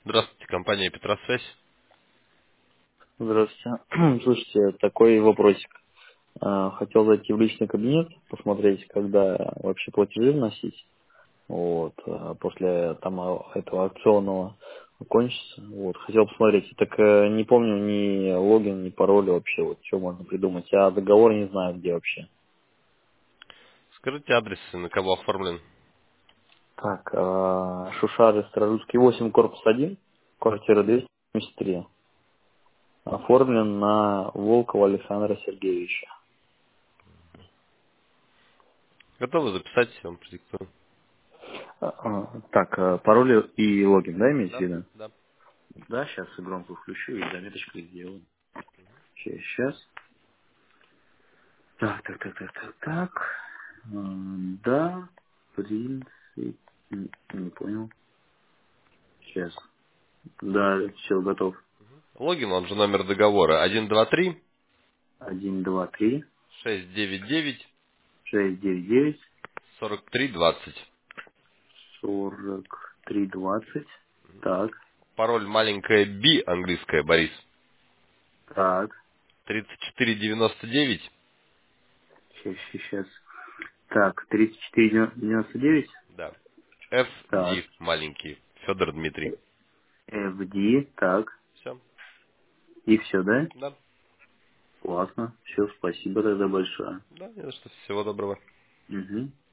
Здравствуйте, компания Петросвязь. Здравствуйте. Слушайте, такой вопросик. Хотел зайти в личный кабинет, посмотреть, когда вообще платежи вносить. Вот, после там этого акционного кончится. Вот, хотел посмотреть. Так не помню ни логин, ни пароля вообще, вот что можно придумать. А договор не знаю, где вообще. Скажите адрес, на кого оформлен. Так, Шушары, Старорусский 8, корпус 1, квартира 273. Оформлен на Волкова Александра Сергеевича. Готовы записать, я вам продиктую. Так, пароль и логин, да, имеете в Да, виду? да. Да, сейчас громко включу и заметочку сделаю. Сейчас. Так. Да, в принципе, не понял. Сейчас. Да, все, готов. Логин, он же номер договора. 123 Один, два, три, 699 шесть, девять, девять, 43 20. 43, 20. Так, Пароль маленькая B, английская, Борис. так. 3499. Сейчас. Так, 34,99. Да. Так, FD, маленький. Федор Дмитрий. FD. Так. Все. И все, да? Да. Классно. Все, спасибо тогда большое. Да, не за что. Всего доброго. Угу.